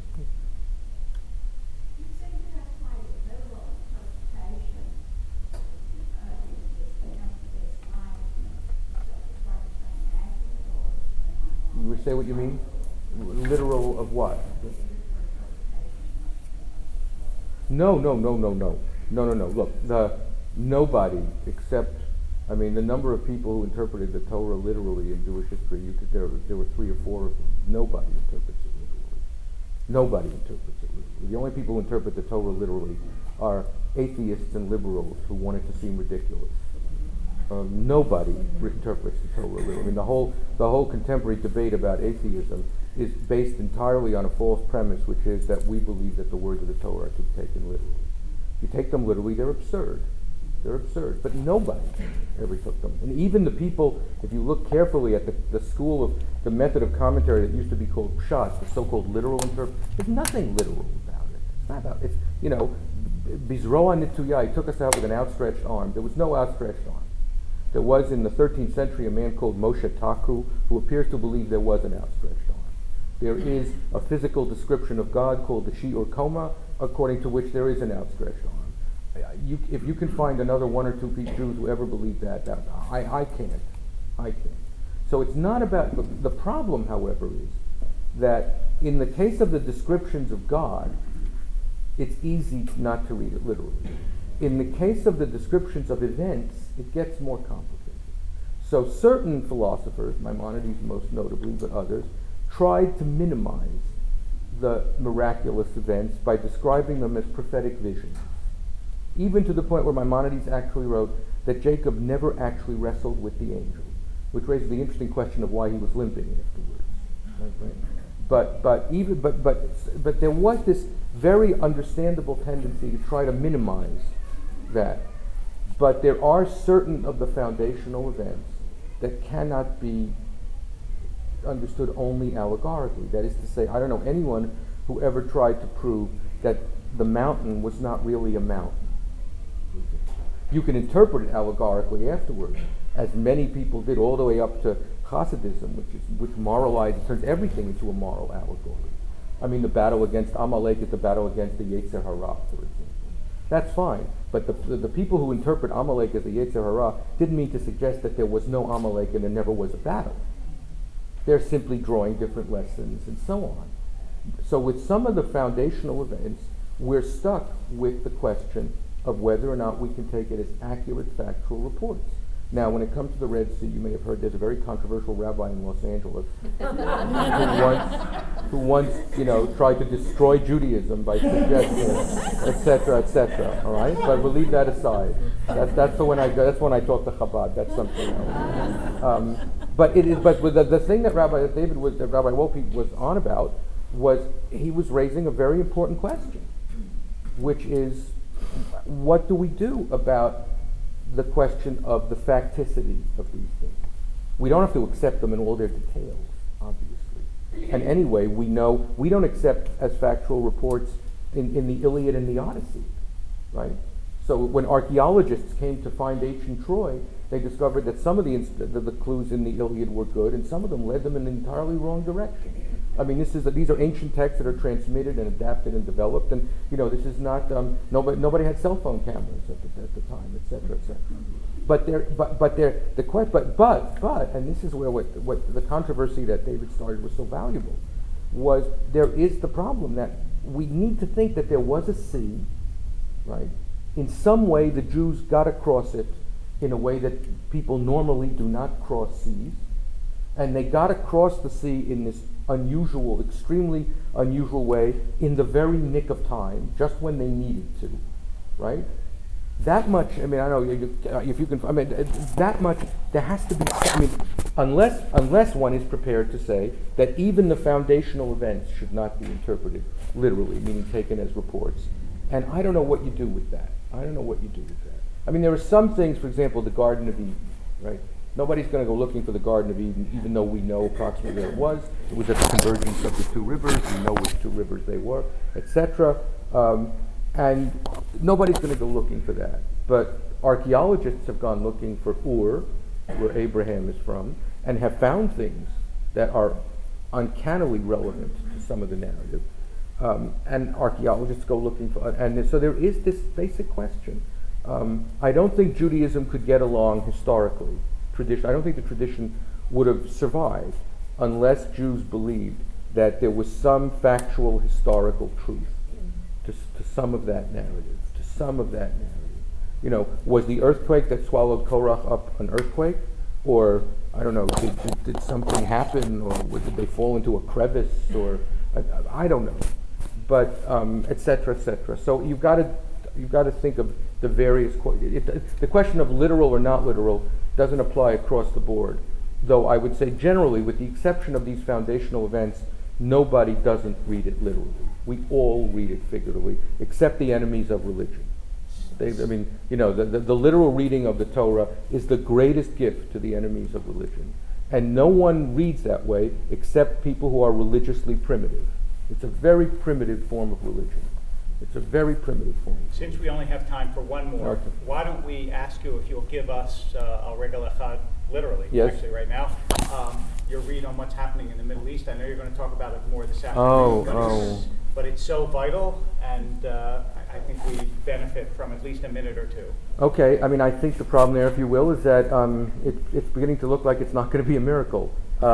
You seem to have quite a literal interpretation of this mind. You would say what you mean? Literal of what? No. Look, nobody except, the number of people who interpreted the Torah literally in Jewish history, there were 3 or 4 of them. Nobody interprets it literally. Nobody interprets it literally. The only people who interpret the Torah literally are atheists and liberals who want it to seem ridiculous. Nobody interprets the Torah literally. The whole contemporary debate about atheism is based entirely on a false premise, which is that we believe that the words of the Torah are to be taken literally. If you take them literally, they're absurd. They're absurd. But nobody ever took them. And even the people, if you look carefully at the school of the method of commentary that used to be called pshat, the so-called literal interpretation, there's nothing literal about it. It's not about it. Bizroa Nituya, he took us out with an outstretched arm. There was no outstretched arm. There was in the 13th century a man called Moshe Taku who appears to believe there was an outstretched arm. There is a physical description of God called the Shi'ur Koma, according to which there is an outstretched arm. If you can find another 1 or 2 Jews who ever believe that I can't. So it's not about, the problem, however, is that in the case of the descriptions of God, it's easy not to read it literally. In the case of the descriptions of events, it gets more complicated. So certain philosophers, Maimonides most notably, but others, tried to minimize the miraculous events by describing them as prophetic visions. Even to the point where Maimonides actually wrote that Jacob never actually wrestled with the angel, which raises the interesting question of why he was limping afterwards. Right? But there was this very understandable tendency to try to minimize that. But there are certain of the foundational events that cannot be understood only allegorically. That is to say, I don't know anyone who ever tried to prove that the mountain was not really a mountain. You can interpret it allegorically afterwards, as many people did all the way up to Hasidism, which moralizes, turns everything into a moral allegory. The battle against Amalek is the battle against the Yetzer Hara, for example. That's fine, but the people who interpret Amalek as the Yetzer Hara didn't mean to suggest that there was no Amalek and there never was a battle. They're simply drawing different lessons and so on. So with some of the foundational events, we're stuck with the question of whether or not we can take it as accurate factual reports. Now, when it comes to the Red Sea, you may have heard there's a very controversial rabbi in Los Angeles who once tried to destroy Judaism by suggesting, etc. All right, but we'll leave that aside. That's when I talk to Chabad. That's something else. But the thing that Rabbi Wolpe was on about was he was raising a very important question, which is, what do we do about the question of the facticity of these things? We don't have to accept them in all their details, obviously. And anyway, we know we don't accept as factual reports in the Iliad and the Odyssey, right? So when archaeologists came to find ancient Troy, they discovered that some of the clues in the Iliad were good, and some of them led them in an entirely wrong direction. These are ancient texts that are transmitted and adapted and developed, and this is not nobody had cell phone cameras at the time, etc. And this is where what the controversy that David started was so valuable. was there is the problem that we need to think that there was a sea, right? In some way, the Jews got across it in a way that people normally do not cross seas, and they got across the sea in this unusual, extremely unusual way in the very nick of time, just when they needed to, right? That much, I mean, I know if you can, I mean, that much, there has to be, I mean, unless one is prepared to say that even the foundational events should not be interpreted literally, meaning taken as reports. And I don't know what you do with that. I don't know what you do with that. I mean, there are some things, for example, the Garden of Eden, right? Nobody's going to go looking for the Garden of Eden, even though we know approximately where it was. It was at the convergence of the two rivers. We know which two rivers they were, etc. And nobody's going to go looking for that. But archaeologists have gone looking for Ur, where Abraham is from, and have found things that are uncannily relevant to some of the narrative. And archaeologists go looking for, and so there is this basic question. I don't think Judaism could get along historically. I don't think the tradition would have survived unless Jews believed that there was some factual historical truth to some of that narrative, You know, was the earthquake that swallowed Korach up an earthquake? Or, I don't know, did something happen? Or did they fall into a crevice? Or, I don't know. But, et cetera, et cetera. So you've got to think of the various, the question of literal or not literal doesn't apply across the board. Though I would say generally, with the exception of these foundational events, nobody doesn't read it literally. We all read it figuratively, except the enemies of religion. The literal reading of the Torah is the greatest gift to the enemies of religion. And no one reads that way except people who are religiously primitive. It's a very primitive form of religion. Since we only have time for one more, okay, why don't we ask you if you'll give us Al Regel Echad, literally, yes, actually right now, your read on what's happening in the Middle East. I know you're going to talk about it more this afternoon, but it's so vital, and I think we benefit from at least a minute or two. Okay, I mean, I think the problem there, if you will, is that it's beginning to look like it's not going to be a miracle.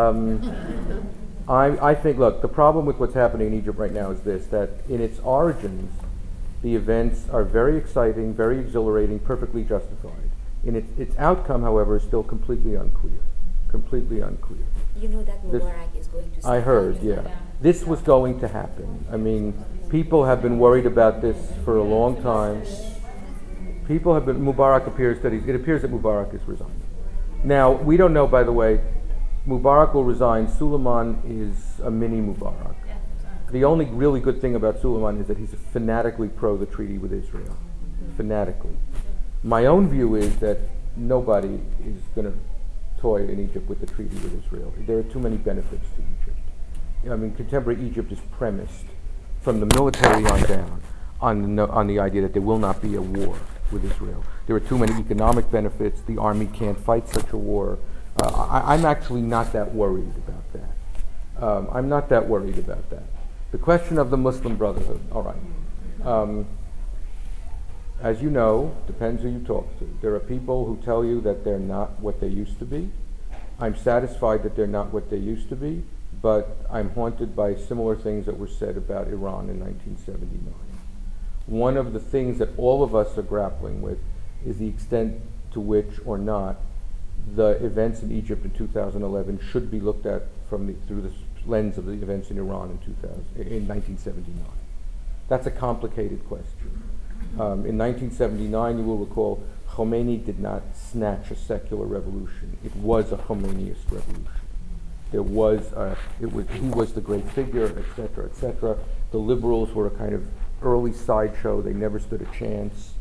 I think, look, the problem with what's happening in Egypt right now is this, that in its origins, the events are very exciting, very exhilarating, perfectly justified. In its outcome, however, is still completely unclear. You know that Mubarak is going to... I heard, yeah. This was going to happen. I mean, people have been worried about this for a long time. Mubarak appears that Mubarak is resigning. Now, we don't know, by the way, Mubarak will resign. Suleiman is a mini Mubarak. The only really good thing about Suleiman is that he's fanatically pro the treaty with Israel. Fanatically. My own view is that nobody is going to toy in Egypt with the treaty with Israel. There are too many benefits to Egypt. I mean, contemporary Egypt is premised from the military on down on the idea that there will not be a war with Israel. There are too many economic benefits. The army can't fight such a war. I'm actually not that worried about that. I'm not that worried about that. The question of the Muslim Brotherhood, all right. As you know, depends who you talk to. There are people who tell you that they're not what they used to be. I'm satisfied that they're not what they used to be, but I'm haunted by similar things that were said about Iran in 1979. One of the things that all of us are grappling with is the extent to which or not the events in Egypt in 2011 should be looked at through the lens of the events in Iran in 1979. That's a complicated question. In 1979, you will recall, Khomeini did not snatch a secular revolution. It was a Khomeiniist revolution. He was the great figure, etc., etc. The liberals were a kind of early sideshow. They never stood a chance.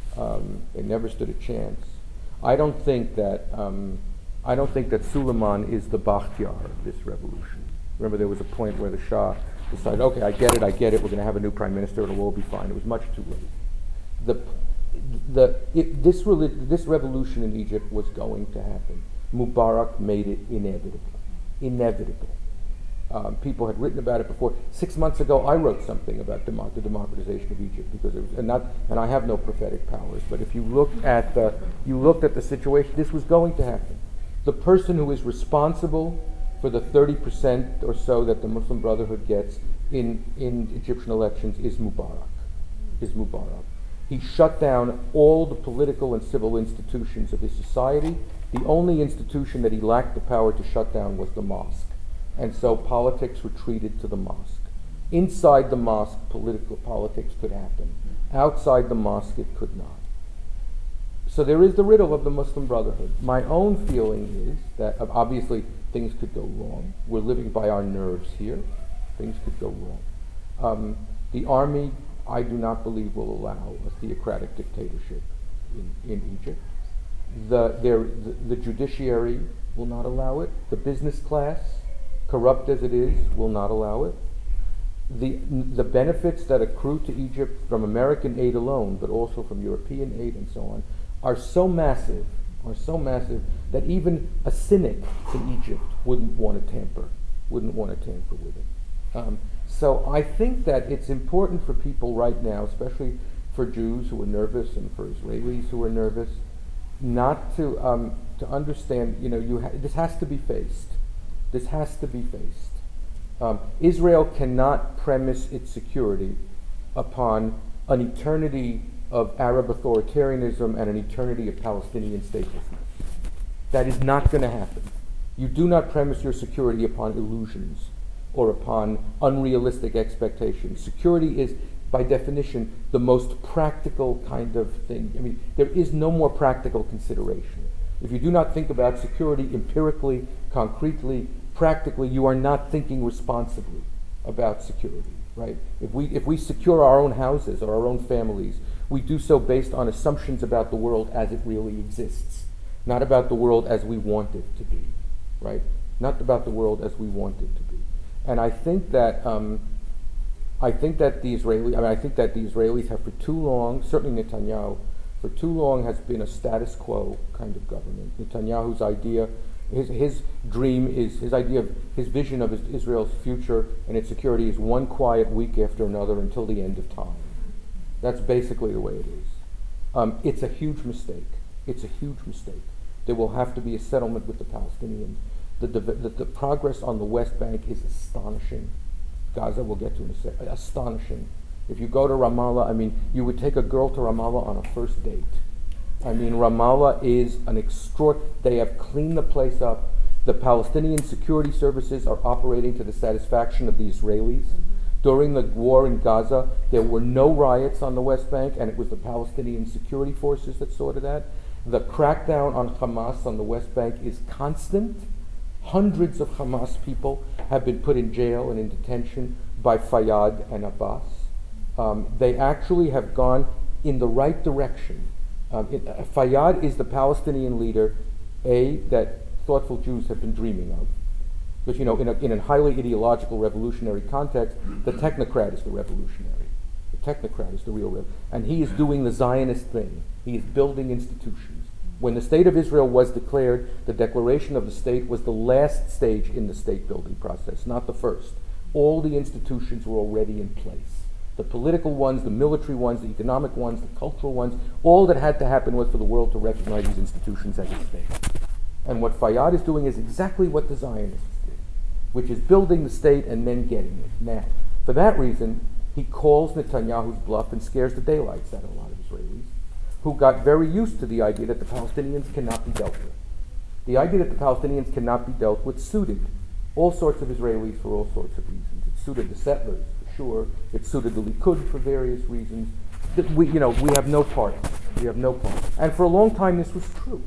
I don't think that Suleiman is the Bakhtiar of this revolution. Remember, there was a point where the Shah decided, okay, I get it, we're going to have a new prime minister, it'll all be fine. It was much too late. This revolution in Egypt was going to happen. Mubarak made it inevitable. People had written about it before. 6 months ago, I wrote something about the democratization of Egypt because and I have no prophetic powers. But if you looked at the situation, this was going to happen. The person who is responsible for the 30% or so that the Muslim Brotherhood gets in Egyptian elections is Mubarak. He shut down all the political and civil institutions of his society. The only institution that he lacked the power to shut down was the mosque. And so politics retreated to the mosque. Inside the mosque, political politics could happen. Outside the mosque, it could not. So there is the riddle of the Muslim Brotherhood. My own feeling is that obviously things could go wrong. We're living by our nerves here. Things could go wrong. The army, I do not believe, will allow a theocratic dictatorship in Egypt. The judiciary will not allow it. The business class, corrupt as it is, will not allow it. The benefits that accrue to Egypt from American aid alone, but also from European aid and so on, are so massive that even a cynic in Egypt wouldn't want to tamper with it. So I think that it's important for people right now, especially for Jews who are nervous and for Israelis who are nervous, not to understand. This has to be faced. This has to be faced. Israel cannot premise its security upon an eternity of Arab authoritarianism and an eternity of Palestinian statelessness. That is not going to happen. You do not premise your security upon illusions or upon unrealistic expectations. Security is, by definition, the most practical kind of thing. I mean, there is no more practical consideration. If you do not think about security empirically, concretely, practically, you are not thinking responsibly about security, right? If we secure our own houses or our own families, we do so based on assumptions about the world as it really exists, not about the world as we want it to be, right? Not about the world as we want it to be. And I think that the Israelis have for too long, certainly Netanyahu, for too long has been a status quo kind of government. Netanyahu's idea, his dream is, his vision of Israel's future and its security is one quiet week after another until the end of time. That's basically the way it is. It's a huge mistake. There will have to be a settlement with the Palestinians. The progress on the West Bank is astonishing. Gaza we'll get to in a second. Astonishing. If you go to Ramallah, I mean, you would take a girl to Ramallah on a first date. I mean, Ramallah is they have cleaned the place up. The Palestinian security services are operating to the satisfaction of the Israelis. During the war in Gaza, there were no riots on the West Bank, and it was the Palestinian security forces that sorted that. The crackdown on Hamas on the West Bank is constant. Hundreds of Hamas people have been put in jail and in detention by Fayyad and Abbas. They actually have gone in the right direction. Fayyad is the Palestinian leader, that thoughtful Jews have been dreaming of. Because, in a highly ideological revolutionary context, the technocrat is the revolutionary. The technocrat is the real revolutionary. And he is doing the Zionist thing. He is building institutions. When the State of Israel was declared, the declaration of the state was the last stage in the state-building process, not the first. All the institutions were already in place. The political ones, the military ones, the economic ones, the cultural ones, all that had to happen was for the world to recognize these institutions as a state. And what Fayyad is doing is exactly what the Zionists did, which is building the state and then getting it. Now, for that reason, he calls Netanyahu's bluff and scares the daylights out of a lot of Israelis, who got very used to the idea that the Palestinians cannot be dealt with. The idea that the Palestinians cannot be dealt with suited all sorts of Israelis for all sorts of reasons. It suited the settlers, for sure. It suited the Likud for various reasons. We have no part. And for a long time, this was true.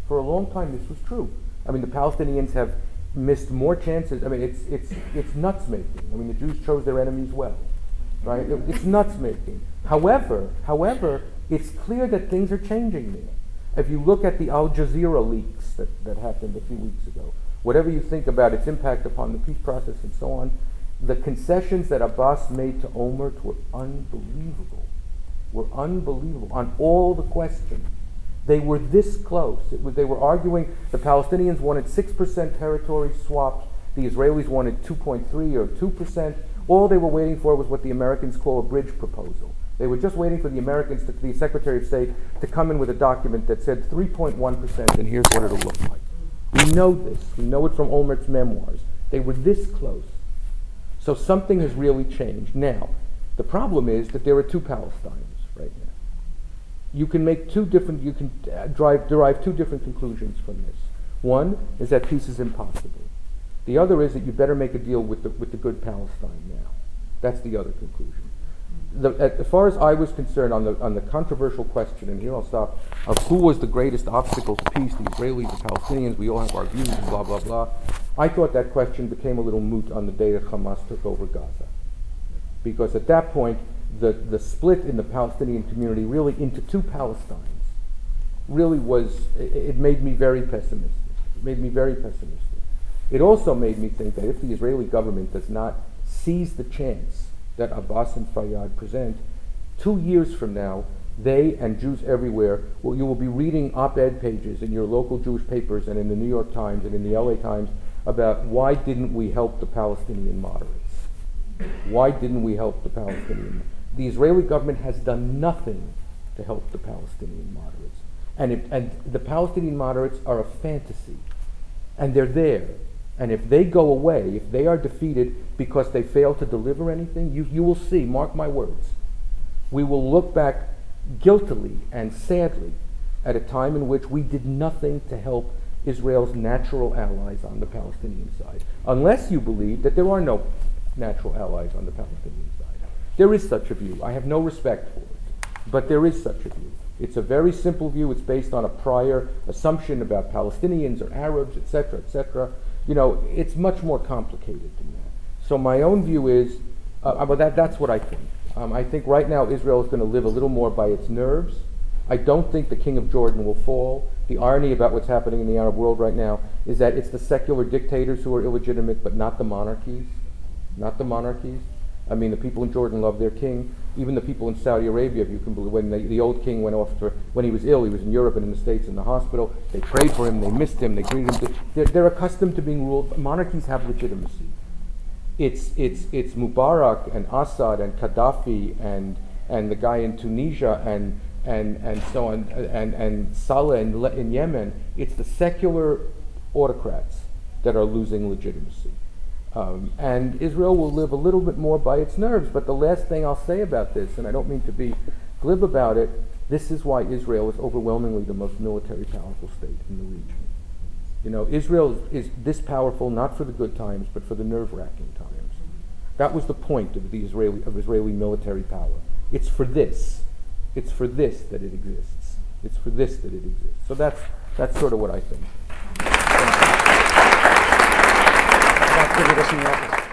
I mean, the Palestinians have missed more chances. I mean, it's nuts making. I mean, the Jews chose their enemies well, right? It's nuts making. However, it's clear that things are changing there. If you look at the Al Jazeera leaks that happened a few weeks ago, whatever you think about its impact upon the peace process and so on, the concessions that Abbas made to Olmert were unbelievable. On all the questions. They were this close. They were arguing the Palestinians wanted 6% territory swapped, the Israelis wanted 2.3 or 2%. All they were waiting for was what the Americans call a bridge proposal. They were just waiting for the Americans, the Secretary of State, to come in with a document that said 3.1%, and here's what it'll look like. We know this. We know it from Olmert's memoirs. They were this close. So something has really changed. Now, the problem is that there are two Palestines right now. You can make derive two different conclusions from this. One is that peace is impossible. The other is that you better make a deal with the good Palestine now. That's the other conclusion. As far as I was concerned on the controversial question, and here I'll stop, of who was the greatest obstacle to peace, the Israelis, the Palestinians, we all have our views, blah, blah, blah. I thought that question became a little moot on the day that Hamas took over Gaza. Because at that point, the split in the Palestinian community really into two Palestines really it made me very pessimistic. It made me very pessimistic. It also made me think that if the Israeli government does not seize the chance that Abbas and Fayyad present, 2 years from now, they and Jews everywhere, you will be reading op-ed pages in your local Jewish papers and in the New York Times and in the LA Times about why didn't we help the Palestinian moderates? Why didn't we help the Palestinian? The Israeli government has done nothing to help the Palestinian moderates. And the Palestinian moderates are a fantasy. And they're there. And if they go away, if they are defeated because they fail to deliver anything, you will see, mark my words, we will look back guiltily and sadly at a time in which we did nothing to help Israel's natural allies on the Palestinian side. Unless you believe that there are no natural allies on the Palestinian side. There is such a view. I have no respect for it. But there is such a view. It's a very simple view. It's based on a prior assumption about Palestinians or Arabs, etc., etc. It's much more complicated than that. So my own view is, that's what I think. I think right now Israel is going to live a little more by its nerves. I don't think the king of Jordan will fall. The irony about what's happening in the Arab world right now is that it's the secular dictators who are illegitimate, but not the monarchies. Not the monarchies. I mean, the people in Jordan love their king. Even the people in Saudi Arabia, if you can believe, when the old king went off when he was ill, he was in Europe and in the States in the hospital. They prayed for him, they missed him, they greeted him. They're accustomed to being ruled. Monarchies have legitimacy. It's Mubarak and Assad and Gaddafi and the guy in Tunisia and so on and Saleh in Yemen. It's the secular autocrats that are losing legitimacy. And Israel will live a little bit more by its nerves. But the last thing I'll say about this, and I don't mean to be glib about it, this is why Israel is overwhelmingly the most military powerful state in the region. Israel is this powerful not for the good times, but for the nerve-wracking times. That was the point of Israeli military power. It's for this. It's for this that it exists. It's for this that it exists. So that's sort of what I think. Grazie,